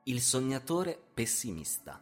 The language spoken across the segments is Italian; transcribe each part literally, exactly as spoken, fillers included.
Il sognatore pessimista.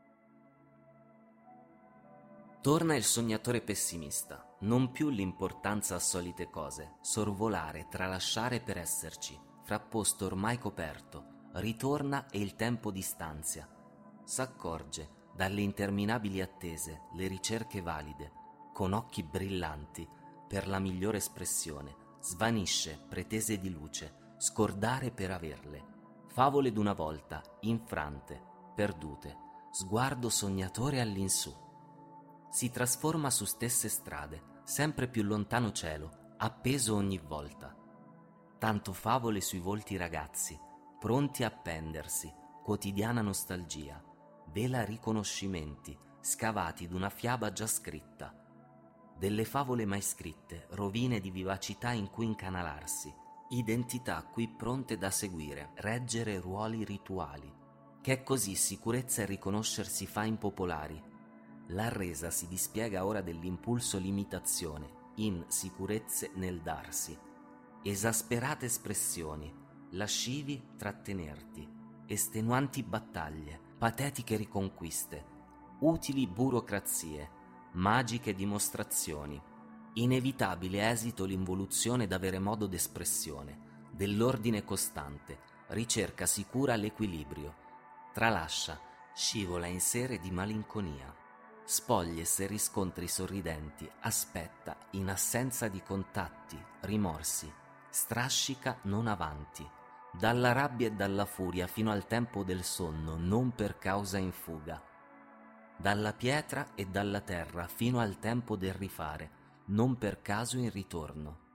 Torna il sognatore pessimista, non più l'importanza a solite cose, sorvolare, tralasciare per esserci, frapposto ormai coperto, ritorna e il tempo distanzia. S'accorge, dalle interminabili attese, le ricerche valide, con occhi brillanti, per la migliore espressione, svanisce, pretese di luce, scordare per averle. Favole d'una volta, infrante, perdute, sguardo sognatore all'insù. Si trasforma su stesse strade, sempre più lontano cielo, appeso ogni volta. Tanto favole sui volti ragazzi, pronti a appendersi, quotidiana nostalgia, vela riconoscimenti, scavati d'una fiaba già scritta. Delle favole mai scritte, rovine di vivacità in cui incanalarsi, identità qui pronte da seguire, reggere ruoli rituali, che è così sicurezza e riconoscersi fa impopolari. La resa si dispiega ora dell'impulso l'imitazione, in sicurezze nel darsi. Esasperate espressioni, lascivi trattenerti, estenuanti battaglie, patetiche riconquiste, utili burocrazie, magiche dimostrazioni, inevitabile esito l'involuzione d'avere modo d'espressione, dell'ordine costante, ricerca sicura l'equilibrio, tralascia, scivola in sere di malinconia, spoglie se riscontri sorridenti, aspetta in assenza di contatti, rimorsi, strascica non avanti, dalla rabbia e dalla furia fino al tempo del sonno, non per causa in fuga, dalla pietra e dalla terra fino al tempo del rifare, non per caso in ritorno.